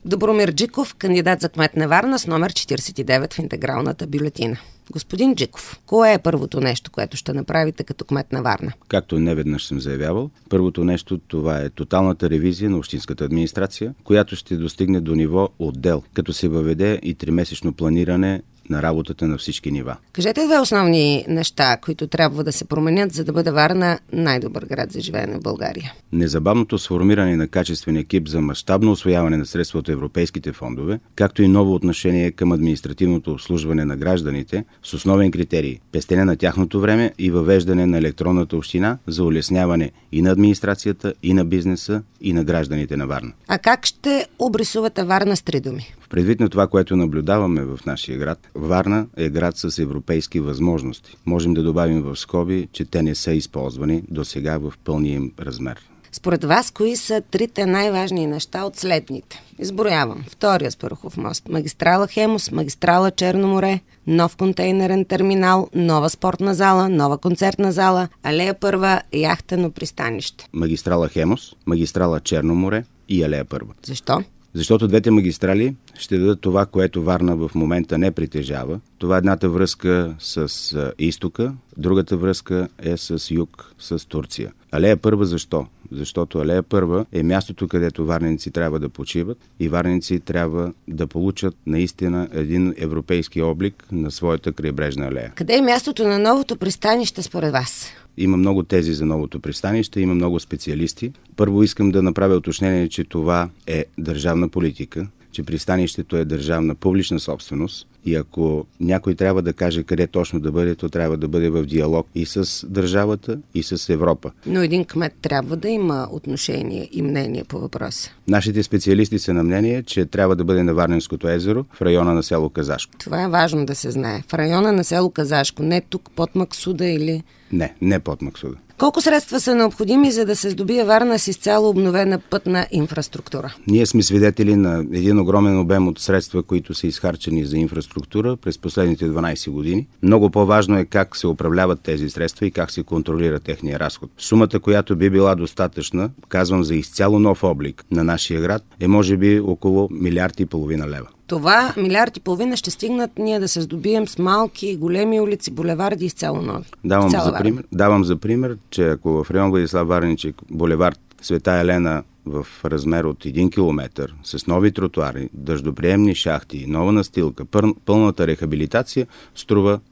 Добромир Джиков, кандидат за кмет на Варна с номер 49 в интегралната бюлетина. Господин Джиков, кое е първото нещо, което ще направите като кмет на Варна? Както неведнъж съм заявявал, първото нещо това е тоталната ревизия на общинската администрация, която ще достигне до ниво отдел, като се въведе и 3-месечно планиране на работата на всички нива. Кажете две основни неща, които трябва да се променят, за да бъде Варна най-добър град за живеене в България. Незабавното сформиране на качествен екип за мащабно усвояване на средства от европейските фондове, както и ново отношение към административното обслужване на гражданите с основен критерий – пестене на тяхното време и въвеждане на електронната община за улесняване и на администрацията, и на бизнеса, и на гражданите на Варна. А как ще обрисувате Варна с 3 думи? Предвид на това, което наблюдаваме в нашия град, Варна е град с европейски възможности. Можем да добавим в скоби, че те не са използвани досега в пълния им размер. Според вас, кои са 3 най-важни неща от следните? Изброявам. Втори Аспарухов мост, магистрала Хемус, магистрала Черно море, нов контейнерен терминал, нова спортна зала, нова концертна зала, алея първа, яхтено пристанище. Магистрала Хемус, магистрала Черно море и алея първа. Защо? Защото двете магистрали ще дадат това, което Варна в момента не притежава. Това е едната връзка с изтока, другата връзка е с юг, с Турция. Алея първа защо? Защото алея първа е мястото, където варненци трябва да почиват и варненци трябва да получат наистина един европейски облик на своята крайбрежна алея. Къде е мястото на новото пристанище според вас? Има много тези за новото пристанище, има много специалисти. Първо искам да направя уточнение, че това е държавна политика, че пристанището е държавна публична собственост и ако някой трябва да каже къде точно да бъде, то трябва да бъде в диалог и с държавата, и с Европа. Но един кмет трябва да има отношение и мнение по въпроса. Нашите специалисти са на мнение, че трябва да бъде на Варненското езеро, в района на село Казашко. Това е важно да се знае. В района на село Казашко, не тук под Максуда или... Не под Максуда. Колко средства са необходими, за да се здобие Варна с изцяло обновена пътна инфраструктура? Ние сме свидетели на един огромен обем от средства, които са изхарчени за инфраструктура през последните 12 години. Много по-важно е как се управляват тези средства и как се контролира техния разход. Сумата, която би била достатъчна, казвам за изцяло нов облик на нашия град, е може би около 1,5 милиарда лева. Това 1,5 милиарда ще стигнат ние да се здобием с малки, големи улици, булеварди изцяло нови. Давам за пример, че ако в район Владислав Варничек булевард Света Елена в размер от 1 километър с нови тротуари, дъждоприемни шахти, нова настилка, пълната рехабилитация струва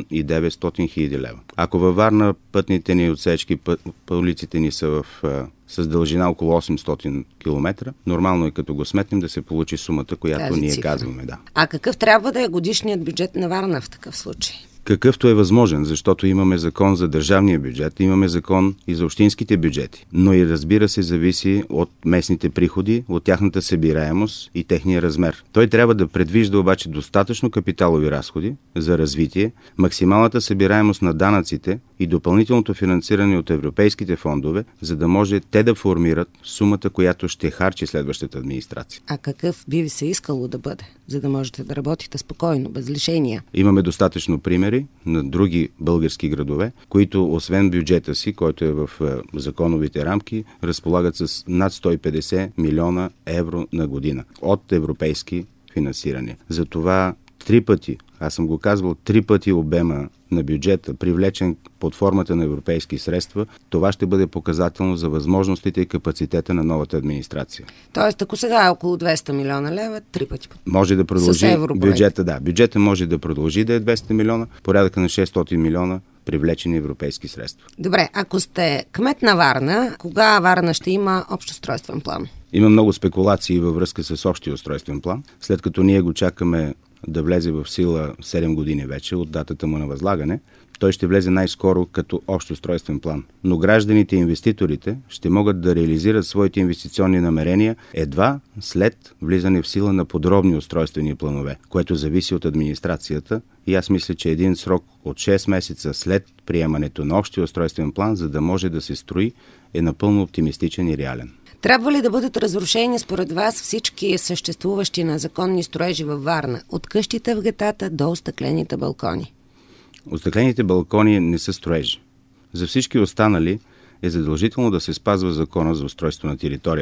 1,9 милиона лева. Ако във Варна пътните ни отсечки, улиците ни са с дължина около 800 км, нормално е като го сметнем да се получи сумата, която ние казваме. Да. А какъв трябва да е годишният бюджет на Варна в такъв случай? Какъвто е възможен, защото имаме закон за държавния бюджет, имаме закон и за общинските бюджети. Но и разбира се, зависи от местните приходи, от тяхната събираемост и техния размер. Той трябва да предвижда обаче достатъчно капиталови разходи за развитие, максималната събираемост на данъците и допълнителното финансиране от европейските фондове, за да може те да формират сумата, която ще харчи следващата администрация. А какъв би ви се искало да бъде, за да можете да работите спокойно, без лишения? Имаме достатъчно примери на други български градове, които освен бюджета си, който е в законовите рамки, разполагат с над 150 милиона евро на година от европейски финансирания. Затова 3 пъти, аз съм го казвал, 3 пъти обема на бюджета, привлечен под формата на европейски средства, това ще бъде показателно за възможностите и капацитета на новата администрация. Тоест, ако сега е около 200 милиона лева, 3 пъти. Може да продължи бюджета, да. Бюджета може да продължи да е 200 милиона, порядъка на 600 милиона привлечени европейски средства. Добре, ако сте кмет на Варна, кога Варна ще има общ устройствен план? Има много спекулации във връзка с общия устройствен план, след като ние го чакаме да влезе в сила 7 години вече от датата му на възлагане. Той ще влезе най-скоро като общ устройствен план. Но гражданите и инвеститорите ще могат да реализират своите инвестиционни намерения едва след влизане в сила на подробни устройствени планове, което зависи от администрацията. И аз мисля, че един срок от 6 месеца след приемането на общия устройствен план, за да може да се строи, е напълно оптимистичен и реален. Трябва ли да бъдат разрушени според вас всички съществуващи незаконни строежи във Варна, от къщите в гетата до остъклените балкони? Остъклените балкони не са строежи. За всички останали е задължително да се спазва закона за устройство на територията.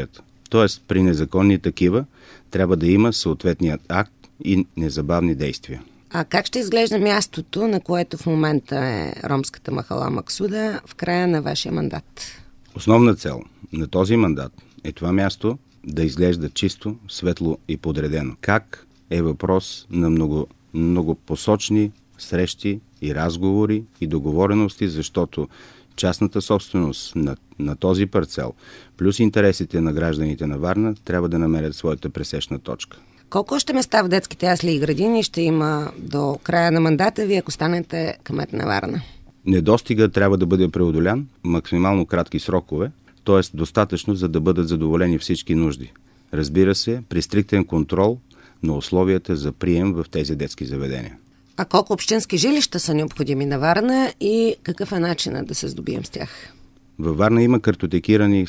Тоест, при незаконни такива трябва да има съответният акт и незабавни действия. А как ще изглежда мястото, на което в момента е ромската махала Максуда в края на вашия мандат? Основна цел на този мандат е това място да изглежда чисто, светло и подредено. Как е въпрос на многопосочни срещи и разговори и договорености, защото частната собственост на този парцел, плюс интересите на гражданите на Варна, трябва да намерят своята пресечна точка. Колко още места в детските ясли и градини ще има до края на мандата ви, ако станете кмет на Варна? Недостига трябва да бъде преодолян максимално кратки срокове, т.е. достатъчно, за да бъдат задоволени всички нужди. Разбира се, при стриктен контрол на условията за прием в тези детски заведения. А колко общински жилища са необходими на Варна и какъв е начинът да се здобием с тях? Във Варна има картотекирани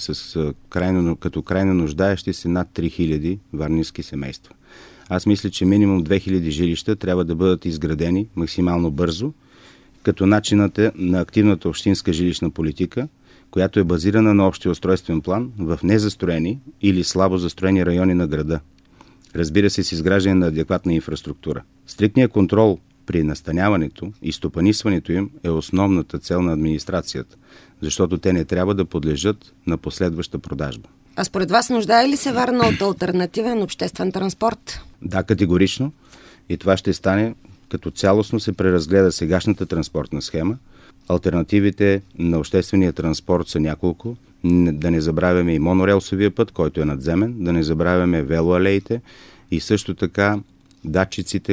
като крайно нуждаещи се над 3000 варненски семейства. Аз мисля, че минимум 2000 жилища трябва да бъдат изградени максимално бързо, като начинът на активната общинска жилищна политика, която е базирана на общия устройствен план в незастроени или слабо застроени райони на града. Разбира се, с изграждане на адекватна инфраструктура. Стриктният контрол при настаняването и стопанисването им е основната цел на администрацията, защото те не трябва да подлежат на последваща продажба. А според вас нуждае ли се Варна от алтернативен обществен транспорт? Да, категорично. И това ще стане като цялостно се преразгледа сегашната транспортна схема. Алтернативите на обществения транспорт са няколко. Да не забравяме и монорелсовия път, който е надземен, да не забравяме велоалеите и също така датчиците,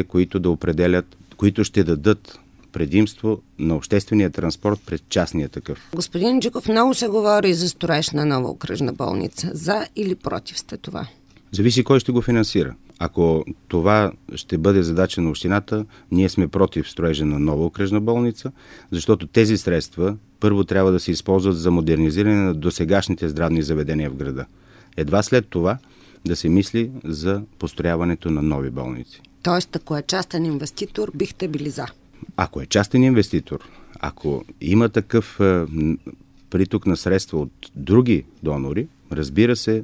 които ще дадат предимство на обществения транспорт пред частния такъв. Господин Джиков, много се говори за строеж на нова окръжна болница. За или против сте това? Зависи кой ще го финансира. Ако това ще бъде задача на общината, ние сме против строежа на нова окръжна болница, защото тези средства първо трябва да се използват за модернизиране на досегашните здравни заведения в града. Едва след това да се мисли за построяването на нови болници. Тоест, ако е частен инвеститор, бихте били за? Ако е частен инвеститор, ако има такъв приток на средства от други донори, разбира се,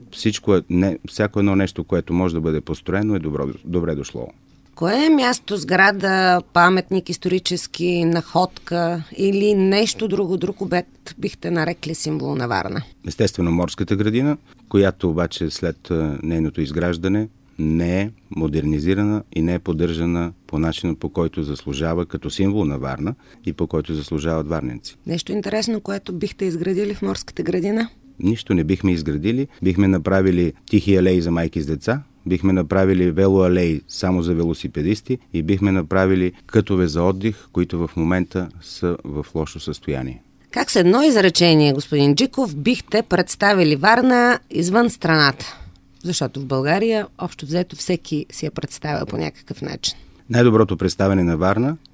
всяко едно нещо, което може да бъде построено, е добре дошло. Кое е място, сграда, паметник, исторически, находка или нещо друг обект бихте нарекли символ на Варна? Естествено, морската градина, която обаче след нейното изграждане не е модернизирана и не е поддържана по начина, по който заслужава като символ на Варна и по който заслужават варненци. Нещо интересно, което бихте изградили в морската градина? Нищо не бихме изградили. Бихме направили тихи алеи за майки с деца, бихме направили велоалеи само за велосипедисти и бихме направили кътове за отдих, които в момента са в лошо състояние. Как с едно изречение, господин Джиков, бихте представили Варна извън страната? Защото в България, общо взето, всеки си я представя по някакъв начин. Най-доброто представяне на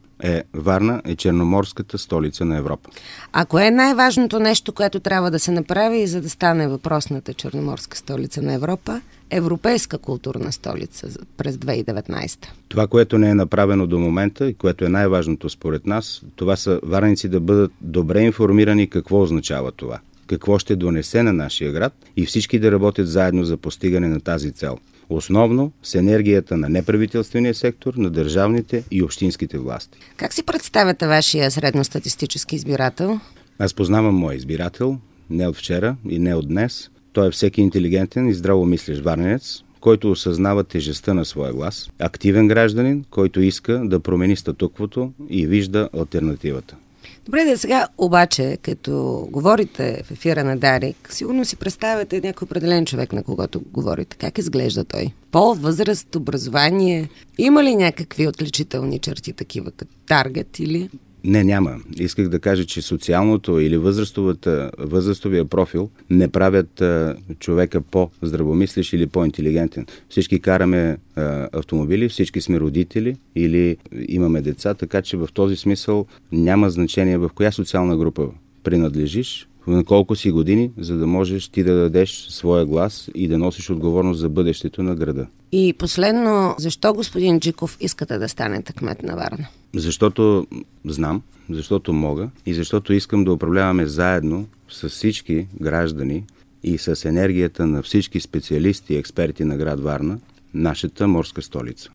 Варна е черноморската столица на Европа. А кое е най-важното нещо, което трябва да се направи, за да стане въпросната черноморска столица на Европа, европейска културна столица през 2019? Това, което не е направено до момента и което е най-важното според нас, това са варненци да бъдат добре информирани какво означава това, какво ще донесе на нашия град и всички да работят заедно за постигане на тази цел. Основно с енергията на неправителствения сектор, на държавните и общинските власти. Как си представяте вашия средностатистически избирател? Аз познавам моя избирател, не от вчера и не от днес. Той е всеки интелигентен и здравомислещ варненец, който осъзнава тежестта на своя глас. Активен гражданин, който иска да промени статуквото и вижда алтернативата. Добре, сега обаче, като говорите в ефира на Дарик, сигурно си представяте някой определен човек, на когото говорите. Как изглежда той? Пол, възраст, образование? Има ли някакви отличителни черти такива, като таргет или... Не, няма. Исках да кажа, че социалното или възрастовия профил не правят човека по-здравомислещ или по-интелигентен. Всички караме автомобили, всички сме родители или имаме деца, така че в този смисъл няма значение в коя социална група принадлежиш, на колко си години, за да можеш ти да дадеш своя глас и да носиш отговорност за бъдещето на града. И последно, защо, господин Джиков, искате да станете кмет на Варна? Защото знам, защото мога и защото искам да управляваме заедно с всички граждани и с енергията на всички специалисти и експерти на град Варна, нашата морска столица.